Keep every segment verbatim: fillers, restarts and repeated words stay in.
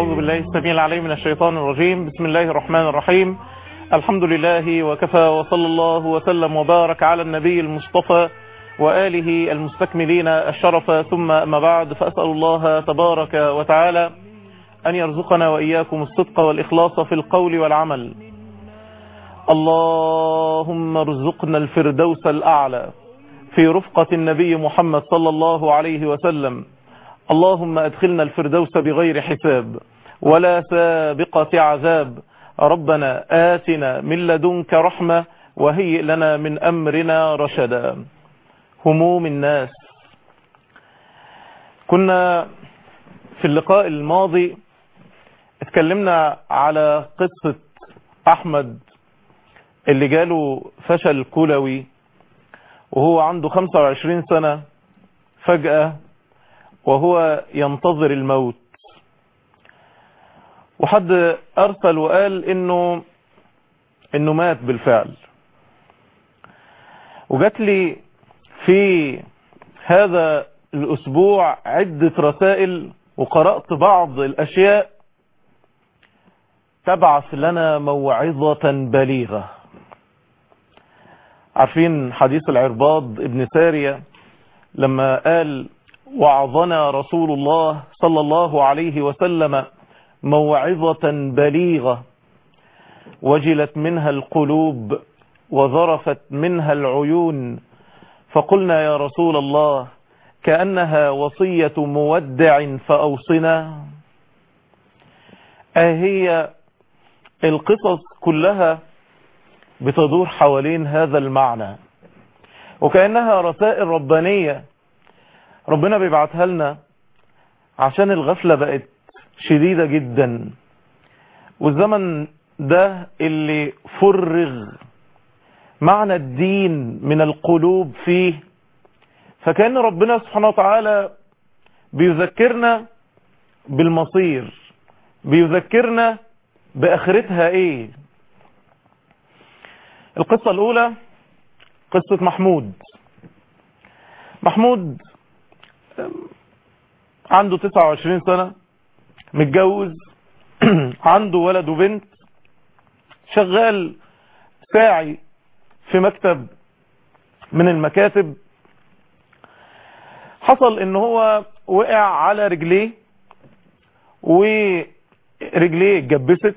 أعوذ بالله السميع العليم من الشيطان الرجيم. بسم الله الرحمن الرحيم. الحمد لله وكفى، وصلى الله وسلم وبارك على النبي المصطفى وآله المستكملين الشرف، ثم أما بعد، فأسأل الله تبارك وتعالى أن يرزقنا وإياكم الصدق والإخلاص في القول والعمل. اللهم ارزقنا الفردوس الأعلى في رفقة النبي محمد صلى الله عليه وسلم. اللهم أدخلنا الفردوس بغير حساب ولا سابقة عذاب. ربنا آتنا من لدنك رحمة وهيئ لنا من أمرنا رشدا. هموم الناس. كنا في اللقاء الماضي اتكلمنا على قصة أحمد اللي جاله فشل كلوي وهو عنده خمسة وعشرين سنة فجأة وهو ينتظر الموت، وحد أرسل وقال إنه إنه مات بالفعل. وجات لي في هذا الأسبوع عدة رسائل وقرأت بعض الأشياء تبعث لنا موعظة بليغة. عارفين حديث العرباض ابن سارية لما قال: وعظنا رسول الله صلى الله عليه وسلم موعظة بليغة وجلت منها القلوب وذرفت منها العيون، فقلنا يا رسول الله كأنها وصية مودع فأوصنا. أهي القصص كلها بتدور حوالين هذا المعنى، وكأنها رسائل ربانية ربنا بيبعتها لنا عشان الغفلة بقت شديدة جدا، والزمن ده اللي فرغ معنى الدين من القلوب فيه. فكأن ربنا سبحانه وتعالى بيذكرنا بالمصير، بيذكرنا بآخرتها ايه. القصة الأولى قصة محمود. محمود عنده تسعة وعشرين سنة، متجوز، عنده ولد وبنت، شغال ساعي في مكتب من المكاتب. حصل ان هو وقع على رجليه ورجليه اتجبست،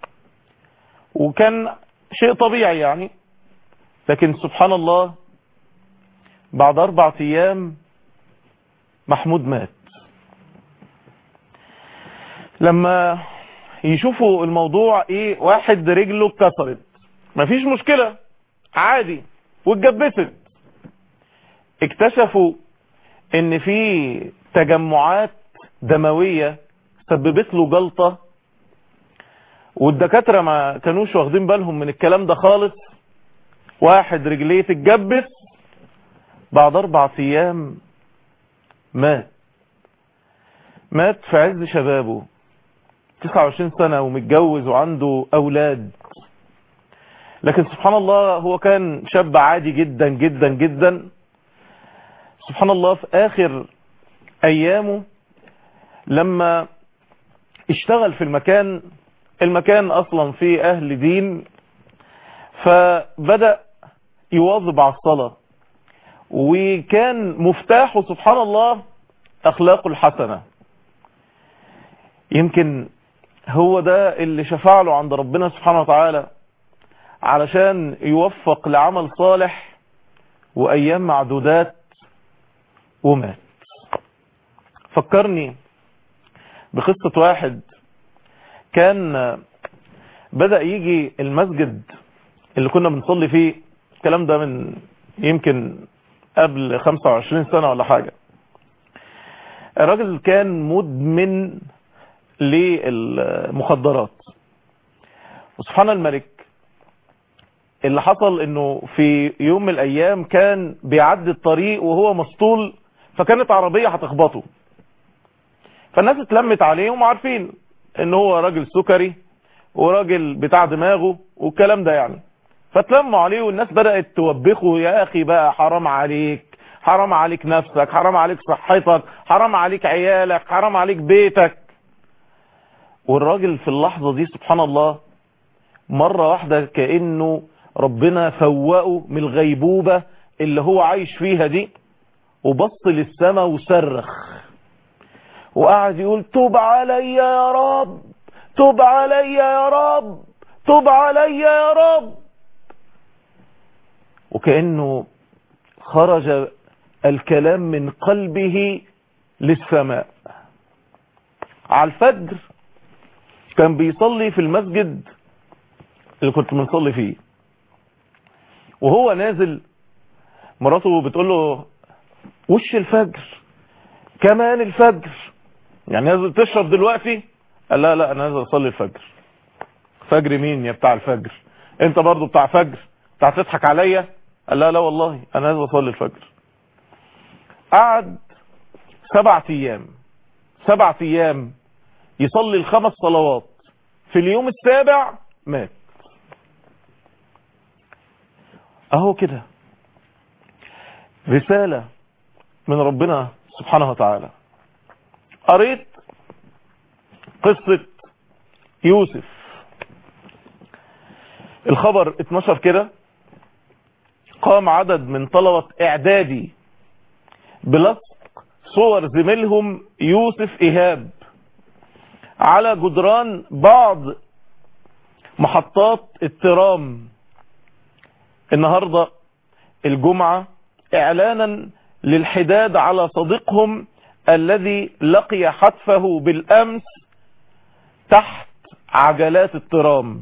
وكان شيء طبيعي يعني، لكن سبحان الله بعد أربعة أيام محمود مات. لما يشوفوا الموضوع ايه، واحد رجله اتكسرت مفيش مشكلة عادي واتجبست، اكتشفوا ان في تجمعات دموية سببت له جلطة، والدكاترة ما كانوش واخدين بالهم من الكلام ده خالص. واحد رجليه تتجبس بعد أربعة أيام مات. مات في عز شبابه، تسعة وعشرين سنة ومتجوز وعنده أولاد. لكن سبحان الله هو كان شاب عادي جدا جدا جدا. سبحان الله في آخر أيامه لما اشتغل في المكان، المكان أصلا فيه أهل دين، فبدأ يواظب على الصلاة، وكان مفتاحه سبحان الله أخلاقه الحسنة. يمكن هو ده اللي شفع له عند ربنا سبحانه وتعالى علشان يوفق لعمل صالح، وأيام معدودات ومات. فكرني بقصة واحد كان بدأ يجي المسجد اللي كنا بنصلي فيه، الكلام ده من يمكن قبل خمسة وعشرين سنة ولا حاجة. الراجل كان مدمن للمخدرات، وسبحان الملك اللي حصل انه في يوم من الايام كان بيعدي الطريق وهو مسطول، فكانت عربية هتخبطه، فالناس اتلمت عليه وهم عارفين ان هو راجل سكري وراجل بتاع دماغه والكلام ده يعني، فتلموا عليه والناس بدأت توبخه: يا اخي بقى حرام عليك، حرام عليك نفسك، حرام عليك صحتك، حرام عليك عيالك، حرام عليك بيتك. والراجل في اللحظة دي سبحان الله مرة واحدة كأنه ربنا فوقه من الغيبوبة اللي هو عايش فيها دي، وبص للسماء وصرخ وقعد يقول توب علي يا رب، توب علي يا رب، توب علي يا رب. وكأنه خرج الكلام من قلبه للسماء. على الفجر كان بيصلي في المسجد اللي كنت بنصلي فيه، وهو نازل مراته بتقول له وش الفجر كمان الفجر، يعني نازل تشرب دلوقتي؟ قال لا لا انا نازل اصلي الفجر. فجر مين يا بتاع الفجر؟ انت برضو بتاع فجر بتاع تضحك عليا؟ قال لا لا والله انا نازل اصلي الفجر. قعد سبعة ايام سبعة ايام يصلي الخمس صلوات، في اليوم السابع مات. اهو كده رسالة من ربنا سبحانه وتعالى. قريت قصة يوسف، الخبر اتنشر كده، قام عدد من طلبة اعدادي بلصق صور زميلهم يوسف ايهاب على جدران بعض محطات الترام النهاردة الجمعة، اعلانا للحداد على صديقهم الذي لقي حتفه بالامس تحت عجلات الترام.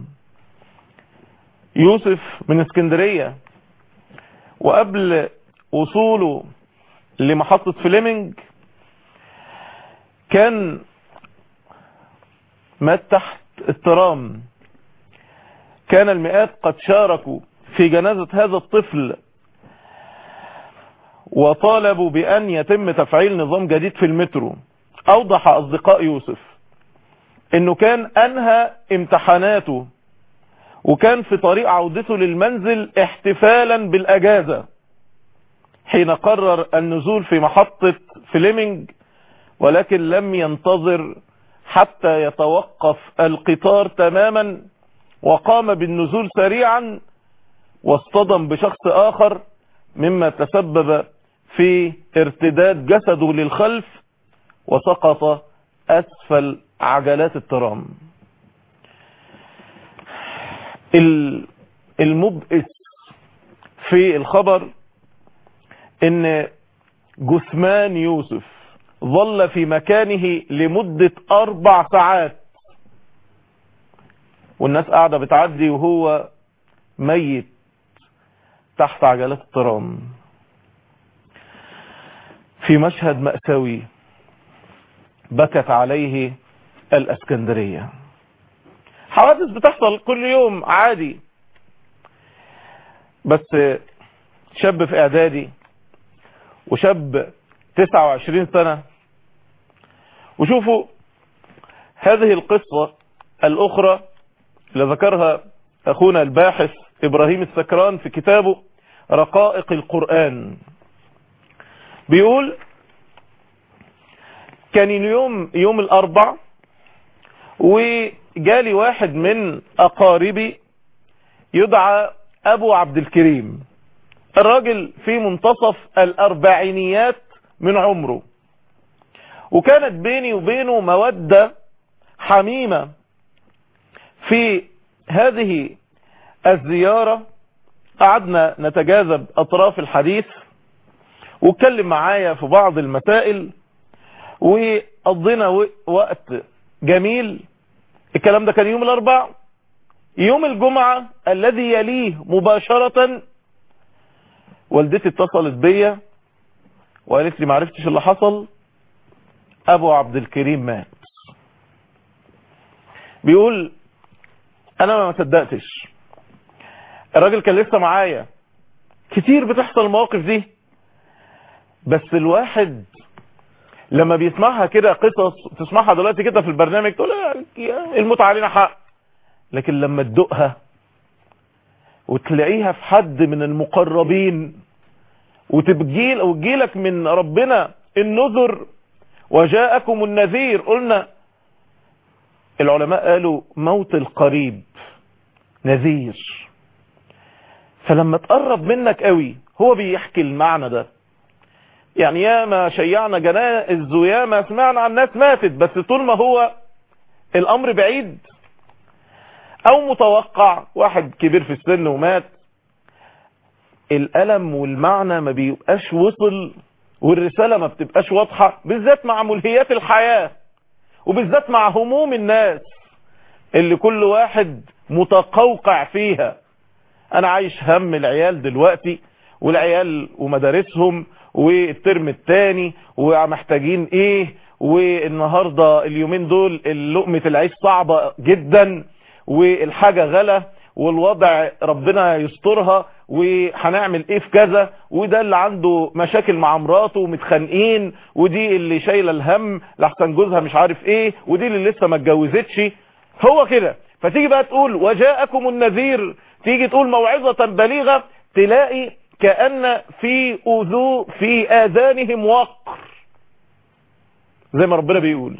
يوسف من اسكندرية، وقبل وصوله لمحطة فليمنج كان مات تحت الترام. كان المئات قد شاركوا في جنازة هذا الطفل وطالبوا بأن يتم تفعيل نظام جديد في المترو. أوضح أصدقاء يوسف أنه كان أنهى امتحاناته وكان في طريق عودته للمنزل احتفالا بالأجازة حين قرر النزول في محطة فليمنج، ولكن لم ينتظر حتى يتوقف القطار تماما وقام بالنزول سريعا واصطدم بشخص آخر، مما تسبب في ارتداد جسده للخلف وسقط أسفل عجلات الترام. المبئس في الخبر ان جثمان يوسف ظل في مكانه لمدة اربع ساعات، والناس قاعدة بتعدي وهو ميت تحت عجلات الترام. في مشهد مأساوي بكت عليه الاسكندرية. حوادث بتحصل كل يوم عادي، بس شاب في اعدادي وشاب تسعة وعشرين سنة. وشوفوا هذه القصة الاخرى اللي ذكرها اخونا الباحث ابراهيم السكران في كتابه رقائق القرآن. بيقول كان اليوم يوم الاربع وجالي واحد من اقاربي يدعى ابو عبد الكريم. الراجل في منتصف الاربعينيات من عمره، وكانت بيني وبينه مودة حميمة. في هذه الزيارة قعدنا نتجاذب اطراف الحديث واتكلم معايا في بعض المسائل وقضينا وقت جميل. الكلام ده كان يوم الاربع. يوم الجمعة الذي يليه مباشرة والدتي اتصلت بيا وقالت لي ما عرفتش اللي حصل، ابو عبد الكريم مات. بيقول انا ما صدقتش، الراجل كان لسه معايا. كتير بتحصل المواقف دي، بس الواحد لما بيسمعها كده قصص تسمعها دلوقتي كده في البرنامج تقول الموت علينا حق، لكن لما تدقها وتلاقيها في حد من المقربين وتبجيل وتجيلك من ربنا النذر وجاءكم النذير. قلنا العلماء قالوا موت القريب نذير. فلما تقرب منك قوي، هو بيحكي المعنى ده. يعني يا ما شيعنا جنائز ويا ما سمعنا عن ناس ماتت، بس طول ما هو الامر بعيد او متوقع، واحد كبير في السن ومات، الألم والمعنى ما بيبقاش وصل، والرسالة ما بتبقاش واضحة، بالذات مع ملهيات الحياة، وبالذات مع هموم الناس اللي كل واحد متقوقع فيها. انا عايش هم العيال دلوقتي، والعيال ومدارسهم، والترم الثاني، ومحتاجين ايه، والنهاردة اليومين دول لقمة العيش صعبة جدا، والحاجة غلا، والوضع ربنا يسترها، وهنعمل ايه في كذا، وده اللي عنده مشاكل مع مراته ومتخانقين، ودي اللي شايله الهم لحسن جوزها مش عارف ايه، ودي اللي لسه ما اتجوزتش. هو كده. فتيجي بقى تقول وجاءكم النذير، تيجي تقول موعظة بليغة، تلاقي كأن في أذو في آذانهم وقر، زي ما ربنا بيقول،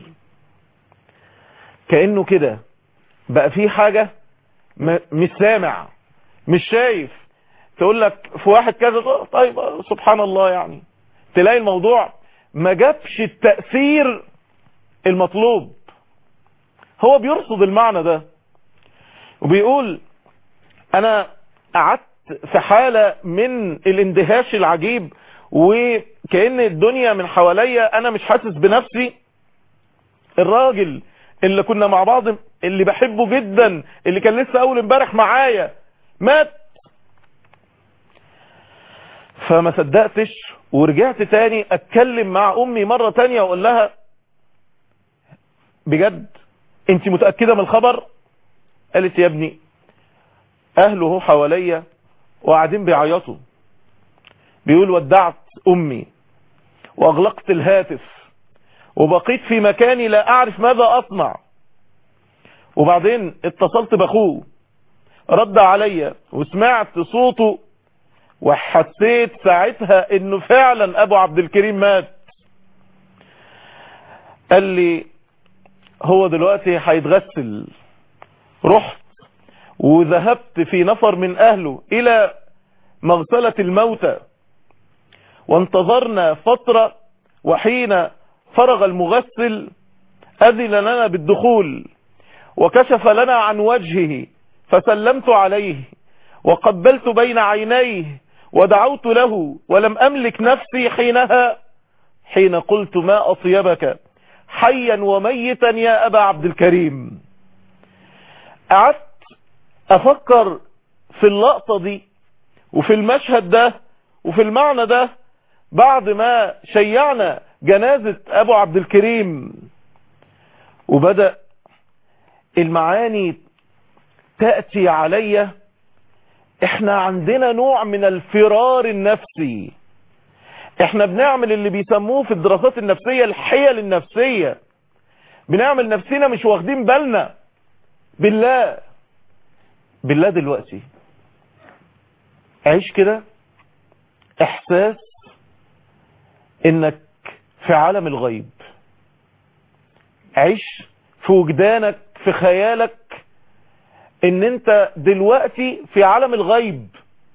كأنه كده بقى في حاجة مش سامع مش شايف. تقول لك في واحد كذا، طيب سبحان الله، يعني تلاقي الموضوع ما جابش التأثير المطلوب. هو بيرصد المعنى ده وبيقول انا قعدت في حالة من الاندهاش العجيب، وكأن الدنيا من حواليا انا مش حاسس بنفسي. الراجل اللي كنا مع بعض، اللي بحبه جدا، اللي كان لسه اول امبارح معايا، مات. فما صدقتش، ورجعت تاني اتكلم مع امي مرة تانية واقول لها بجد انت متأكدة من الخبر؟ قالت يا ابني اهله هو حواليا وقاعدين بيعيطوا. بيقول ودعت امي واغلقت الهاتف وبقيت في مكاني لا اعرف ماذا اصنع. وبعدين اتصلت باخوه، رد عليا وسمعت صوته، وحسيت ساعتها انه فعلا ابو عبد الكريم مات. قال لي هو دلوقتي هيتغسل. رحت وذهبت في نفر من اهله الى مغسلة الموتى، وانتظرنا فترة، وحين فرغ المغسل اذن لنا بالدخول، وكشف لنا عن وجهه، فسلمت عليه وقبلت بين عينيه ودعوت له، ولم املك نفسي حينها حين قلت ما اطيبك حيا وميتا يا ابا عبد الكريم. قعدت افكر في اللقطة دي وفي المشهد ده وفي المعنى ده بعد ما شيعنا جنازة ابو عبد الكريم، وبدأ المعاني تأتي علي. احنا عندنا نوع من الفرار النفسي، احنا بنعمل اللي بيسموه في الدراسات النفسية الحيل النفسية، بنعمل نفسنا مش واخدين بالنا. بالله بالله دلوقتي عيش كده احساس انك في عالم الغيب، عيش في وجدانك في خيالك ان انت دلوقتي في عالم الغيب،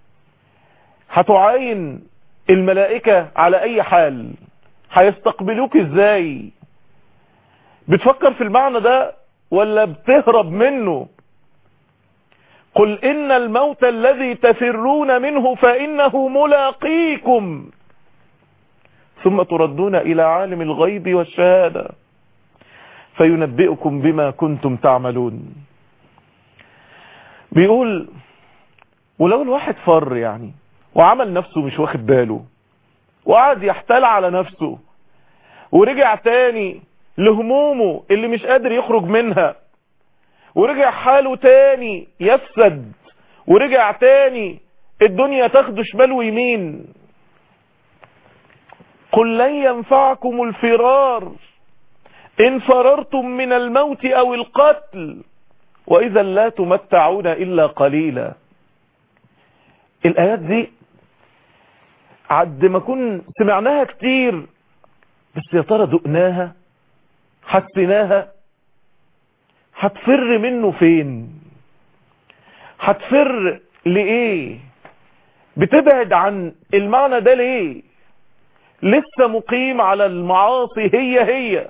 هتعاين الملائكة على اي حال، هيستقبلوك ازاي. بتفكر في المعنى ده ولا بتهرب منه؟ قل ان الموت الذي تفرون منه فانه ملاقيكم ثم تردون الى عالم الغيب والشهادة فينبئكم بما كنتم تعملون. بيقول ولو الواحد فر يعني وعمل نفسه مش واخد باله وقعد يحتال على نفسه ورجع تاني لهمومه اللي مش قادر يخرج منها، ورجع حاله تاني يفسد، ورجع تاني الدنيا تاخده شمال ويمين. قل لن ينفعكم الفرار إن فررتم من الموت أو القتل وإذا لا تمتعون إلا قليلا. الآيات دي عد ما كن سمعناها كتير، بس يا ترى دقناها، حسناها، هتفر منه فين؟ هتفر لإيه؟ بتبعد عن المعنى ده ليه؟ لسه مقيم على المعاصي هي هي.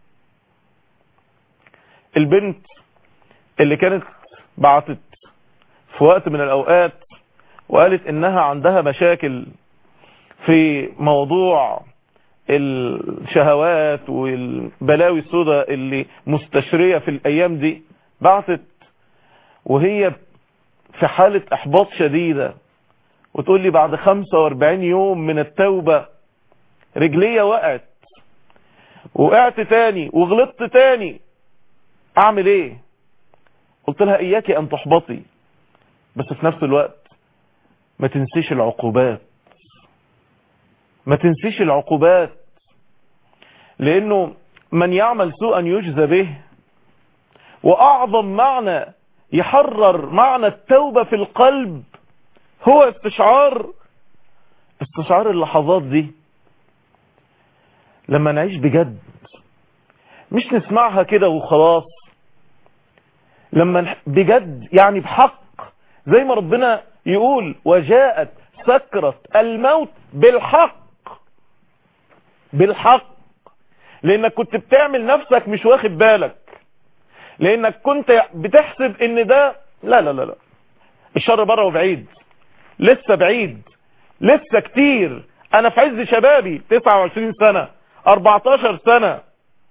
البنت اللي كانت بعتت في وقت من الأوقات وقالت إنها عندها مشاكل في موضوع الشهوات والبلاوي السوداء اللي مستشرية في الأيام دي، بعتت وهي في حالة إحباط شديدة وتقول لي بعد خمسة واربعين يوم من التوبة رجلية وقعت، وقعت تاني وغلطت تاني، أعمل إيه؟ قلت لها إياك أن تحبطي، بس في نفس الوقت ما تنسيش العقوبات، ما تنسيش العقوبات، لأنه من يعمل سوءا يجزى به. وأعظم معنى يحرر معنى التوبة في القلب هو استشعار استشعار اللحظات دي، لما نعيش بجد، مش نسمعها كده وخلاص، لما بجد يعني بحق، زي ما ربنا يقول وجاءت سكرة الموت بالحق. بالحق، لانك كنت بتعمل نفسك مش واخد بالك، لانك كنت بتحسب ان ده لا لا لا لا الشر بره وبعيد، لسه بعيد، لسه كتير، انا في عز شبابي تسعة وعشرين سنة اربعتاشر سنة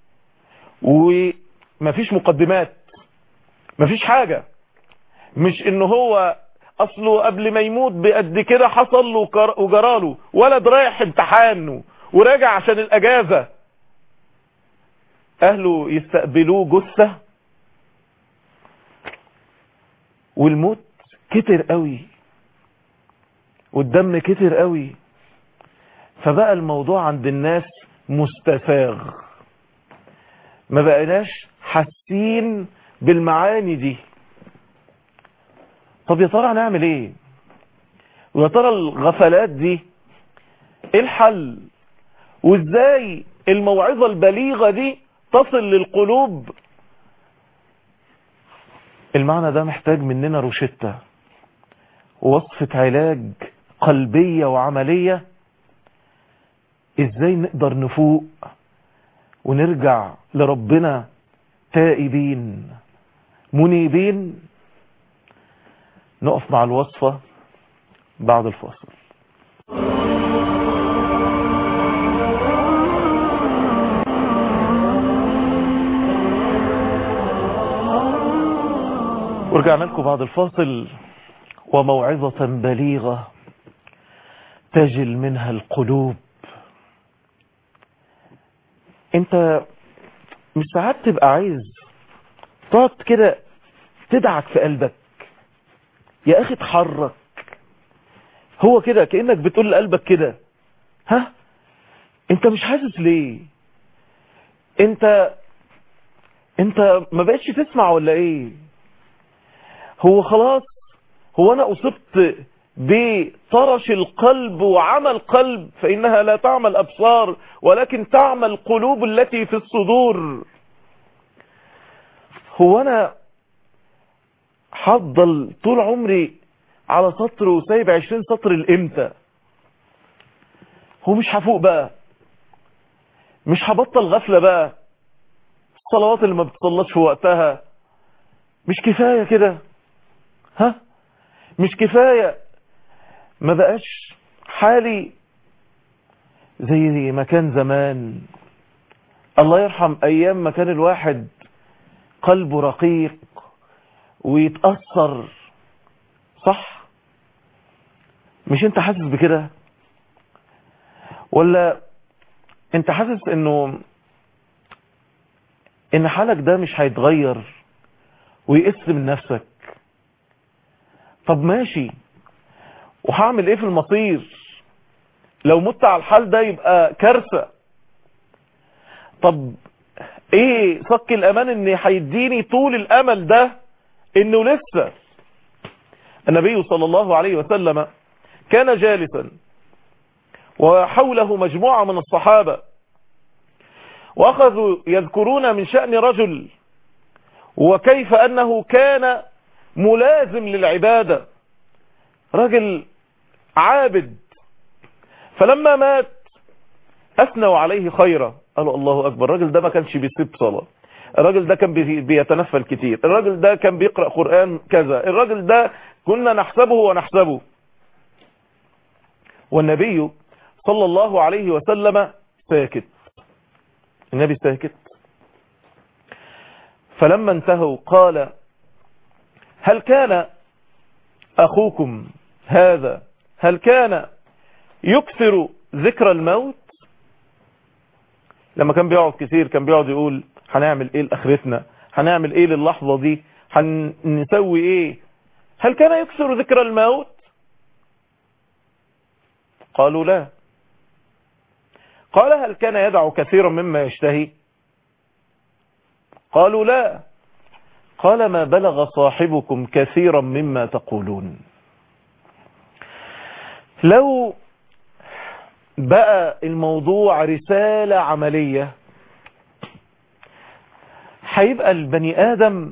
ومفيش مقدمات، مفيش حاجة، مش انه هو اصله قبل ما يموت بقد كده حصل له وجراله ولد رايح امتحانه وراجع عشان الاجازة اهله يستقبلوه جثة، والموت كتر قوي والدم كتر قوي، فبقى الموضوع عند الناس مستساغ، ما بقيناش حاسين بالمعاني دي. طب يا ترى هنعمل ايه؟ ويا ترى الغفلات دي ايه الحل؟ وازاي الموعظة البليغة دي تصل للقلوب؟ المعنى ده محتاج مننا روشتة ووصفة علاج قلبية وعملية، ازاي نقدر نفوق ونرجع لربنا تائبين منيبين. نقف مع الوصفة بعد الفاصل. ورجعنا لكم بعد الفاصل، وموعظة بليغة تجل منها القلوب. انت مش ساعات تبقى عايز تقعد كده تدعك في قلبك، يا اخي اتحرك، هو كده كأنك بتقول لقلبك كده ها انت مش حاسس ليه؟ انت انت ما بقتش تسمع ولا ايه؟ هو خلاص، هو انا اصبت بطرش القلب وعمى القلب، فانها لا تعمى الابصار ولكن تعمى القلوب التي في الصدور. هو انا هفضل طول عمري على سطر وسايب عشرين سطر الامتى؟ هو مش هفوق بقى؟ مش هبطل غفلة بقى؟ الصلوات اللي ما بتصلتش في وقتها مش كفاية كده؟ ها مش كفاية؟ ما بقاش حالي زي ما كان زمان؟ الله يرحم ايام ما كان الواحد قلبه رقيق ويتأثر، صح؟ مش انت حاسس بكده؟ ولا انت حاسس انه ان حالك ده مش هيتغير ويقس من نفسك؟ طب ماشي، وهعمل ايه في المصير؟ لو مت على الحال ده يبقى كارثة. طب ايه صك الامان ان هيديني طول الامل ده انه لسه؟ النبي صلى الله عليه وسلم كان جالسا وحوله مجموعة من الصحابة، واخذوا يذكرون من شأن رجل، وكيف أنه كان ملازم للعبادة، رجل عابد. فلما مات أثنوا عليه خيرا، قالوا الله أكبر، الراجل ده ما كانش بيسيب صلاة، الراجل ده كان بيتنفل كتير، الراجل ده كان بيقرأ قرآن كذا، الراجل ده كنا نحسبه ونحسبه. والنبي صلى الله عليه وسلم ساكت، النبي ساكت. فلما انتهوا قال: هل كان أخوكم هذا هل كان يكثر ذكر الموت؟ لما كان بيقعد كتير كان بيقعد يقول هنعمل ايه لآخرتنا، هنعمل ايه للحظة دي، هنسوي ايه. هل كان يكثر ذكر الموت؟ قالوا لا. قال: هل كان يدع كثيرا مما يشتهي؟ قالوا لا. قال: ما بلغ صاحبكم كثيرا مما تقولون. لو بقى الموضوع رسالة عملية، هيبقى البني آدم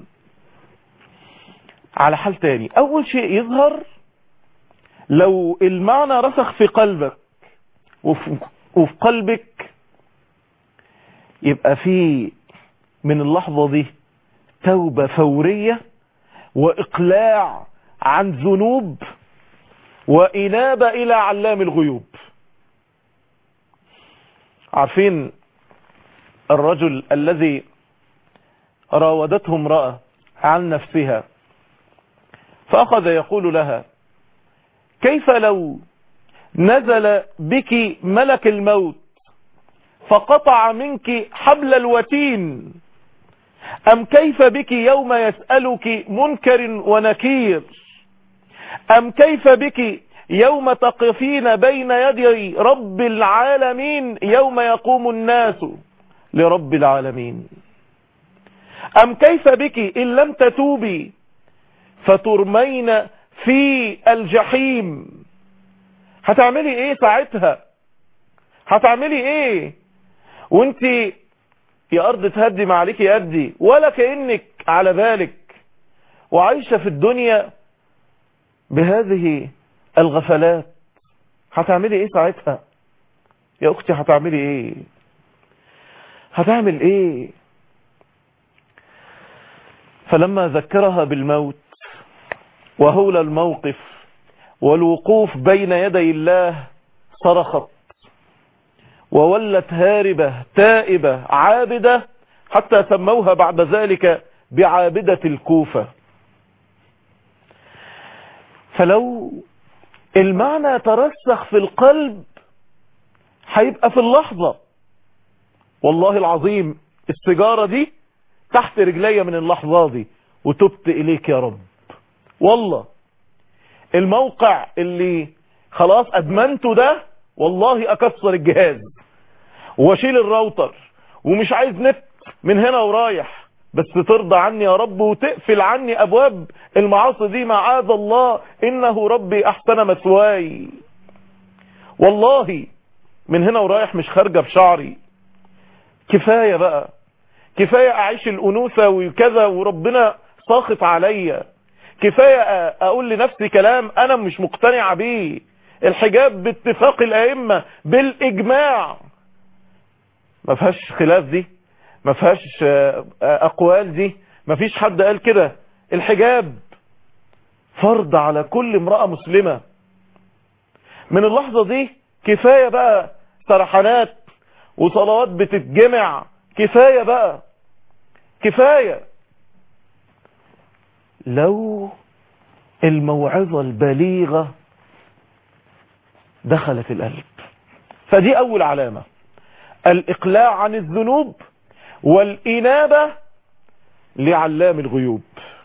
على حال تاني. أول شيء يظهر لو المعنى رسخ في قلبك وفي, وفي قلبك، يبقى في من اللحظة دي توبة فورية وإقلاع عن ذنوب وإنابة إلى علام الغيوب. عارفين الرجل الذي راودته امرأة عن نفسها، فأخذ يقول لها: كيف لو نزل بك ملك الموت فقطع منك حبل الوتين، أم كيف بك يوم يسألك منكر ونكير، أم كيف بك يوم تقفين بين يدي رب العالمين يوم يقوم الناس لرب العالمين، أم كيف بك إن لم تتوبي فترمين في الجحيم. هتعملي ايه ساعتها؟ هتعملي ايه وانت يا ارض تهدي ما عليك يهدي، ولا كأنك على بالك، وعايشة في الدنيا بهذه الغفلات؟ هتعملي ايه ساعتها يا اختي؟ هتعملي ايه؟ هتعمل ايه؟ فلما ذكرها بالموت وهول الموقف والوقوف بين يدي الله صرخت وولت هاربة تائبة عابدة، حتى سموها بعد ذلك بعابدة الكوفة. فلو المعنى ترسخ في القلب هيبقى في اللحظة، والله العظيم السيجارة دي تحت رجلي من اللحظة دي وتبت إليك يا رب. والله الموقع اللي خلاص أدمنته ده، والله أكسر الجهاز واشيل الراوتر ومش عايز نت من هنا ورايح، بس ترضى عني يا رب وتقفل عني أبواب المعاصي دي، معاذ الله، إنه ربي أحسن مثواي. والله من هنا ورايح مش خارجة بشعري، كفاية بقى، كفاية أعيش الأنوثة وكذا وربنا ساخط عليا، كفاية أقول لنفسي كلام أنا مش مقتنع بيه. الحجاب باتفاق الأئمة بالإجماع، ما فيهاش خلاف دي، ما فيهاش أقوال دي، ما فيش حد قال كده. الحجاب فرض على كل امرأة مسلمة. من اللحظة دي كفاية بقى سرحانات وصلوات بتتجمع، كفاية بقى، كفاية. لو الموعظة البليغة دخلت القلب، فدي أول علامة، الإقلاع عن الذنوب والإنابة لعلام الغيوب.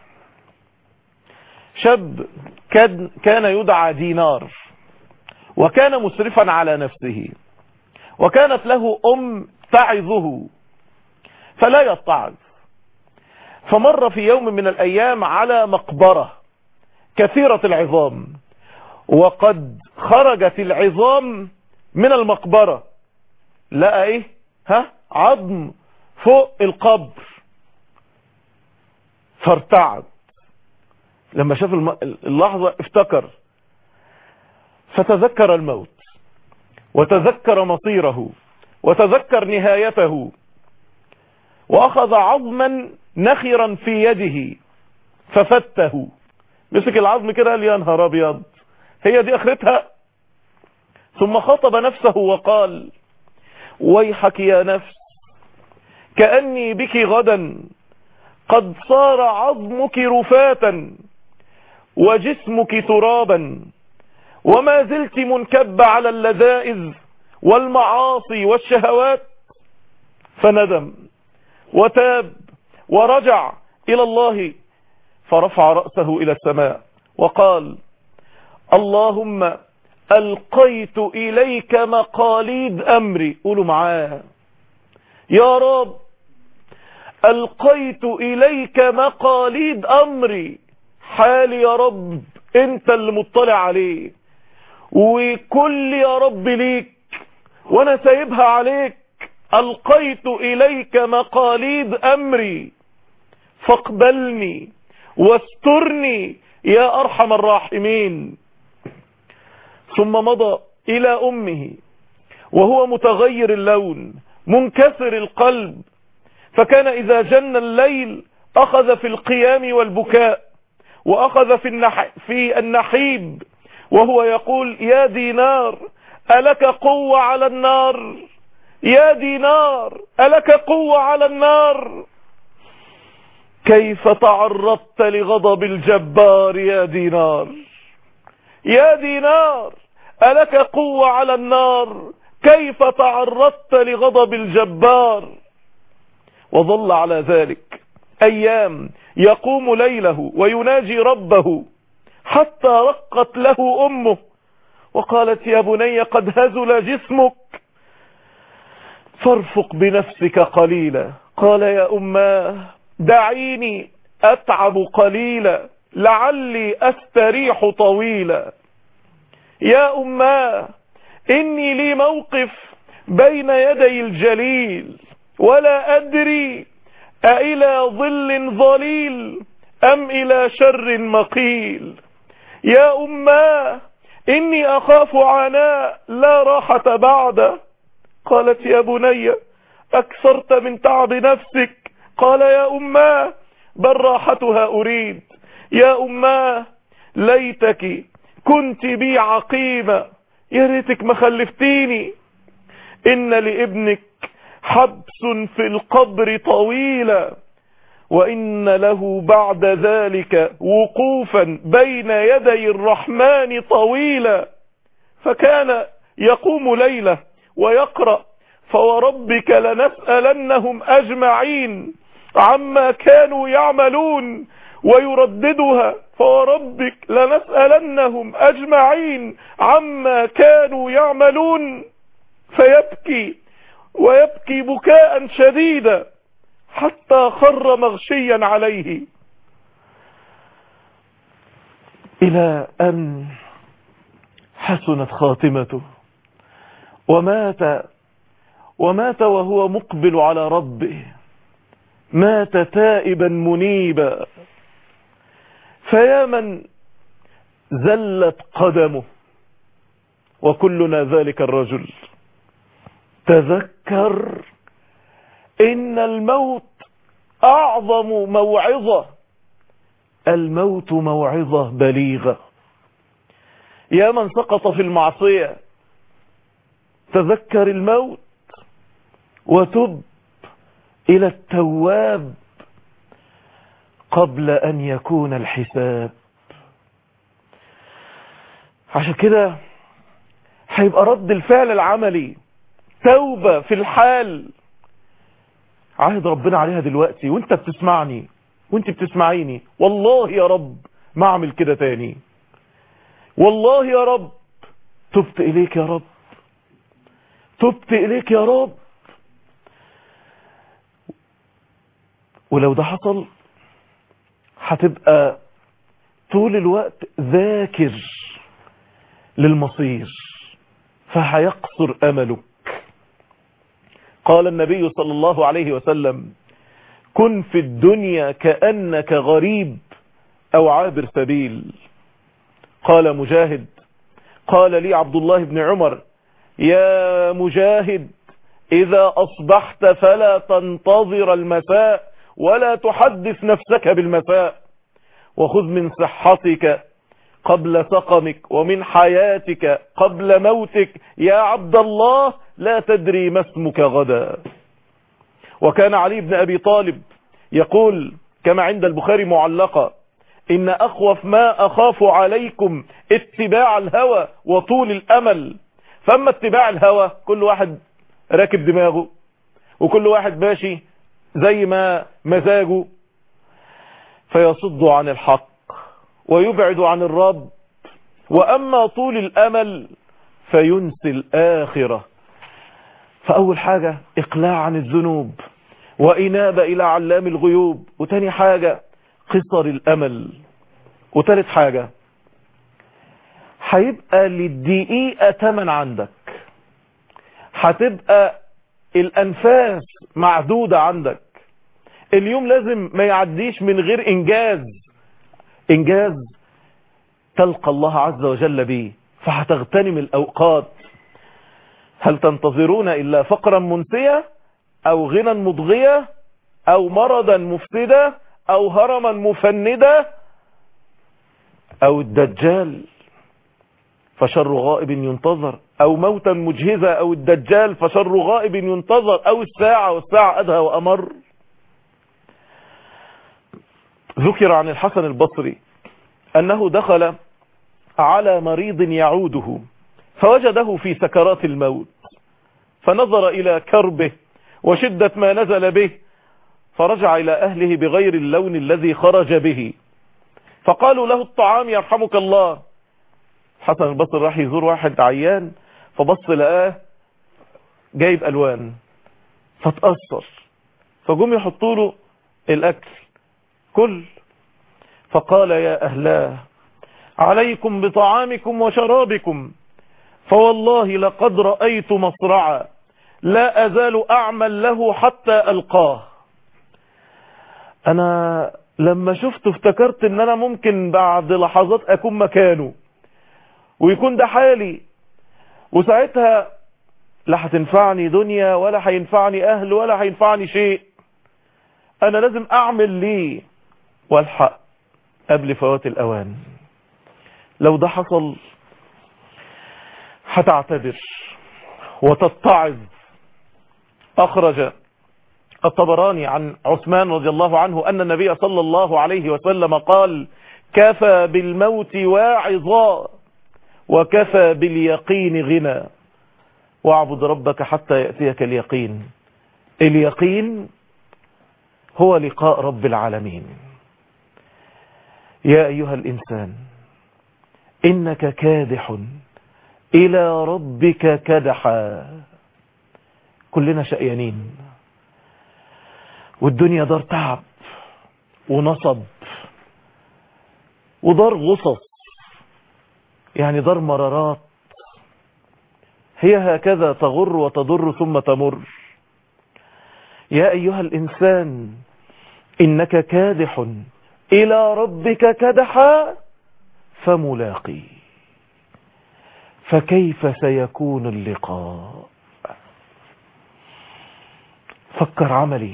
شاب كان كان يدعى دينار، وكان مسرفا على نفسه، وكانت له أم تعظه فلا يتعظ. فمر في يوم من الأيام على مقبرة كثيرة العظام، وقد خرجت العظام من المقبرة، لقى ايه؟ ها؟ عظم فوق القبر. فارتعد لما شاف اللحظة، افتكر فتذكر الموت وتذكر مصيره وتذكر نهايته، وأخذ عظما نخرا في يده ففته، مسك العظم كده قال يا نهار ابيض، هي دي اخرتها. ثم خاطب نفسه وقال ويحك يا نفس، كأني بك غدا قد صار عظمك رفاتا وجسمك ترابا، وما زلت منكب على اللذائذ والمعاصي والشهوات. فندم وتاب ورجع إلى الله، فرفع رأسه إلى السماء وقال اللهم ألقيت إليك مقاليد أمري. قولوا معاه يا رب ألقيت إليك مقاليد أمري، حالي يا رب أنت اللي مطلع عليه، وكل يا رب ليك وأنا سايبها عليك. ألقيت إليك مقاليد أمري فاقبلني واسترني يا أرحم الراحمين. ثم مضى إلى أمه وهو متغير اللون منكسر القلب، فكان إذا جن الليل أخذ في القيام والبكاء، وأخذ في, النح في النحيب وهو يقول يا دينار ألك قوة على النار، يا دينار ألك قوة على النار، كيف تعرضت لغضب الجبار يا دينار، يا دينار ألك قوة على النار، كيف تعرضت لغضب الجبار. وظل على ذلك أيام يقوم ليله ويناجي ربه، حتى رقت له أمه وقالت يا بني قد هزل جسمك فارفق بنفسك قليلا. قال يا أماه دعيني أتعب قليلا لعلي أستريح طويلا. يا أماه إني لي موقف بين يدي الجليل ولا أدري أإلى ظل ظليل أم إلى شر مقيل. يا أماه إني أخاف عناء لا راحة بعده. قالت يا بني أكثرت من تعب نفسك. قال يا أماه بل راحتها أريد. يا أماه ليتك كنت بي عقيمة، يا ريتك ما خلفتيني. إن لابنك حبس في القبر طويلا، وإن له بعد ذلك وقوفا بين يدي الرحمن طويلا. فكان يقوم ليلة ويقرأ فوربك لنسألنهم أجمعين عما كانوا يعملون، ويرددها فوربك لنسألنهم أجمعين عما كانوا يعملون، فيبكي ويبكي بكاء شديدا حتى خر مغشيا عليه، إلى أن حسنت خاتمته ومات ومات وهو مقبل على ربه، مات تائبا منيبا. فيا من زلت قدمه وكلنا ذلك الرجل، تذكر إن الموت أعظم موعظة، الموت موعظة بليغة. يا من سقط في المعصية تذكر الموت وتب إلى التواب قبل أن يكون الحساب. عشان كده هيبقى رد الفعل العملي توبة في الحال، عهد ربنا عليها دلوقتي وانت بتسمعني وانت بتسمعيني. والله يا رب ما اعمل كده تاني، والله يا رب تبت إليك يا رب، تبت إليك يا رب. ولو ده حصل هتبقى طول الوقت ذاكر للمصير، فهيقصر أملك. قال النبي صلى الله عليه وسلم كن في الدنيا كأنك غريب أو عابر سبيل. قال مجاهد قال لي عبد الله بن عمر يا مجاهد إذا أصبحت فلا تنتظر المساء ولا تحدث نفسك بالمساء، وخذ من صحتك قبل سقمك ومن حياتك قبل موتك يا عبد الله لا تدري ما اسمك غدا. وكان علي بن أبي طالب يقول كما عند البخاري معلقة إن أخوف ما أخاف عليكم اتباع الهوى وطول الأمل. فأما اتباع الهوى كل واحد راكب دماغه وكل واحد ماشي زي ما مزاجه فيصد عن الحق ويبعد عن الرب. وأما طول الأمل فينسي الآخرة. فأول حاجة إقلاع عن الذنوب وإنابة إلى علام الغيوب، وتاني حاجة قصر الأمل، وتالت حاجة هيبقى للدقيقة تمن عندك، هتبقى الأنفاس معدودة عندك. اليوم لازم ما يعديش من غير إنجاز إنجاز تلقى الله عز وجل به، فهتغتنم الأوقات. هل تنتظرون إلا فقرا منسية أو غنى مضغية أو مرضا مفسدة أو هرما مفندة أو الدجال فشر غائب ينتظر أو موتا مجهزة أو الدجال فشر غائب ينتظر أو الساعة والساعة أدهى وأمر. ذكر عن الحسن البصري أنه دخل على مريض يعوده فوجده في سكرات الموت، فنظر إلى كربه وشدة ما نزل به، فرجع إلى أهله بغير اللون الذي خرج به، فقالوا له الطعام يرحمك الله. حسن البصري راح يزور واحد عيان فبص لقاه جايب ألوان فتأثر، فقوم يحطوا له الأكل كل، فقال يا أهلاه عليكم بطعامكم وشرابكم، فوالله لقد رأيت مصرعا لا أزال أعمل له حتى ألقاه. أنا لما شفته افتكرت ان أنا ممكن بعد لحظات أكون مكانه ويكون ده حالي، وساعتها لا هتنفعني دنيا ولا هينفعني أهل ولا هينفعني شيء. أنا لازم أعمل ليه والحق قبل فوات الأوان. لو ده حصل هتعتبر وتتعظ. أخرج الطبراني عن عثمان رضي الله عنه أن النبي صلى الله عليه وسلم قال كفى بالموت واعظا وكفى باليقين غنى، واعبد ربك حتى يأتيك اليقين. اليقين هو لقاء رب العالمين. يا أيها الإنسان إنك كادح إلى ربك كدحا. كلنا شقيانين، والدنيا دار تعب ونصب ودار غصص، يعني دار مرارات، هي هكذا تغر وتضر ثم تمر. يا أيها الإنسان إنك كادح إلى ربك كدحا فملاقي، فكيف سيكون اللقاء؟ فكر عملي،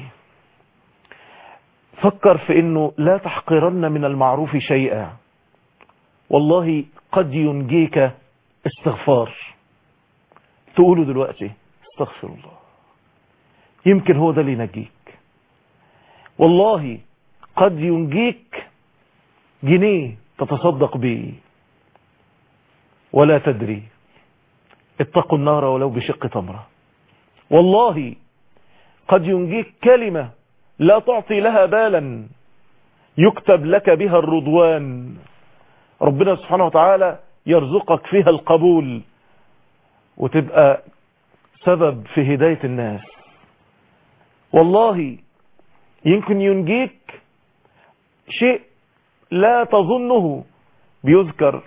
فكر في انه لا تحقرن من المعروف شيئا. والله قد ينجيك استغفار تقوله دلوقتي استغفر الله، يمكن هو ده اللي ينجيك. والله قد ينجيك جنيه تتصدق به ولا تدري. اتقوا النار ولو بشق تمرة. والله قد ينجيك كلمة لا تعطي لها بالا يكتب لك بها الرضوان، ربنا سبحانه وتعالى يرزقك فيها القبول وتبقى سبب في هداية الناس. والله يمكن ينجيك شيء لا تظنه بيذكر،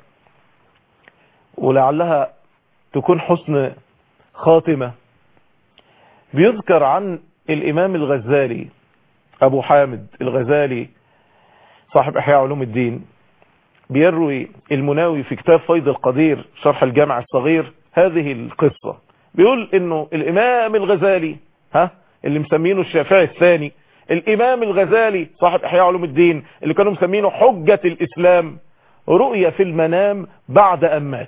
ولعلها تكون حسن خاتمة. بيذكر عن الإمام الغزالي أبو حامد الغزالي صاحب إحياء علوم الدين بيروي المناوي في كتاب فيض القدير شرح الجامع الصغير هذه القصة. بيقول إنه الإمام الغزالي ها اللي مسمينه الشافعي الثاني، الإمام الغزالي صاحب إحياء علوم الدين اللي كانوا مسمينه حجة الإسلام، رؤية في المنام بعد أن مات.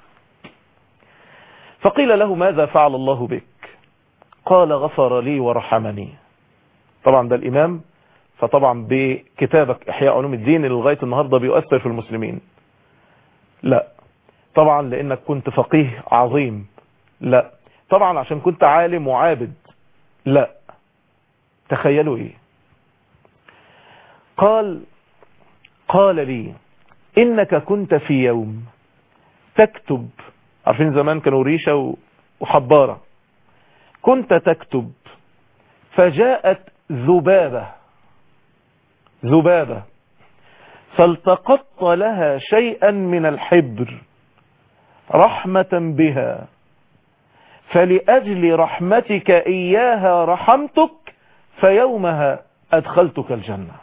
فقيل له ماذا فعل الله بك؟ قال غفر لي ورحمني. طبعا ده الإمام، فطبعا بكتابك إحياء علوم الدين اللي لغاية النهاردة بيؤثر في المسلمين. لا طبعا لأنك كنت فقيه عظيم. لا طبعا عشان كنت عالم وعابد. لا تخيلوا ايه؟ قال قال لي إنك كنت في يوم تكتب، عارفين زمان كانوا ريشة وحبارة، كنت تكتب فجاءت ذبابة ذبابة فالتقطت لها شيئا من الحبر رحمة بها، فلأجل رحمتك إياها رحمتك، فيومها أدخلتك الجنة.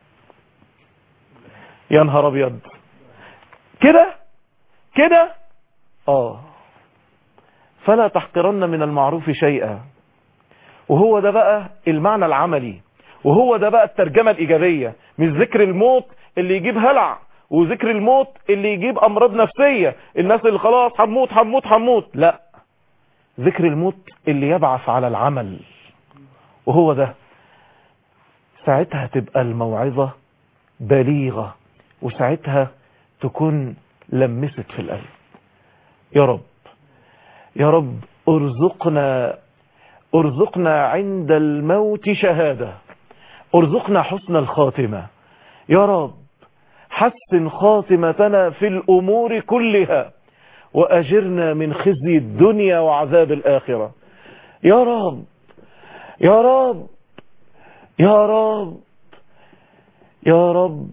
يا نهار أبيض كده كده. آه فلا تحقرن من المعروف شيئا. وهو ده بقى المعنى العملي، وهو ده بقى الترجمة الإيجابية. مش ذكر الموت اللي يجيب هلع، وذكر الموت اللي يجيب أمراض نفسية، الناس اللي خلاص هنموت هنموت هنموت. لا، ذكر الموت اللي يبعث على العمل. وهو ده ساعتها تبقى الموعظة بليغة، وساعتها تكون لمست في القلب. يا رب يا رب ارزقنا ارزقنا عند الموت شهادة، ارزقنا حسن الخاتمة يا رب. حسن خاتمتنا في الأمور كلها، وأجرنا من خزي الدنيا وعذاب الآخرة يا رب يا رب يا رب يا رب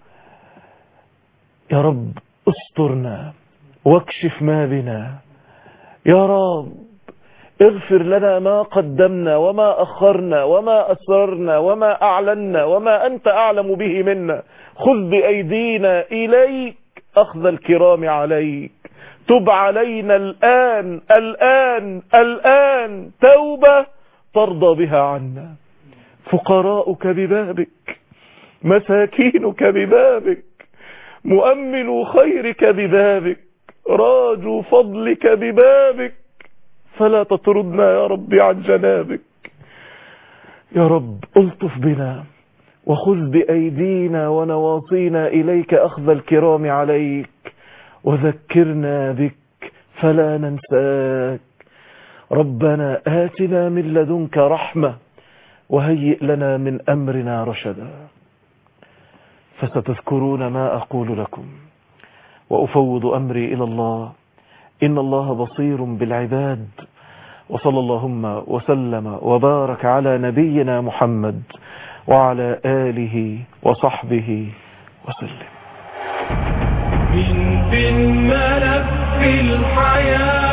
يا رب. استرنا واكشف ما بنا يا رب. اغفر لنا ما قدمنا وما أخرنا وما أسررنا وما أعلنا وما أنت أعلم به منا. خذ بأيدينا إليك أخذ الكرام عليك. تب علينا الآن الآن الآن توبة ترضى بها عنا. فقراؤك ببابك، مساكينك ببابك، مؤمل خيرك ببابك، راجوا فضلك ببابك، فلا تطردنا يا رب عن جنابك يا رب. الطف بنا وخذ بأيدينا ونواصينا إليك أخذ الكرام عليك، وذكرنا بك فلا ننساك. ربنا آتنا من لدنك رحمة وهيئ لنا من أمرنا رشدا. فستذكرون ما أقول لكم وأفوض أمري إلى الله، إن الله بصير بالعباد. وصلى اللهم وسلم وبارك على نبينا محمد وعلى آله وصحبه وسلم. من في الملف الحياة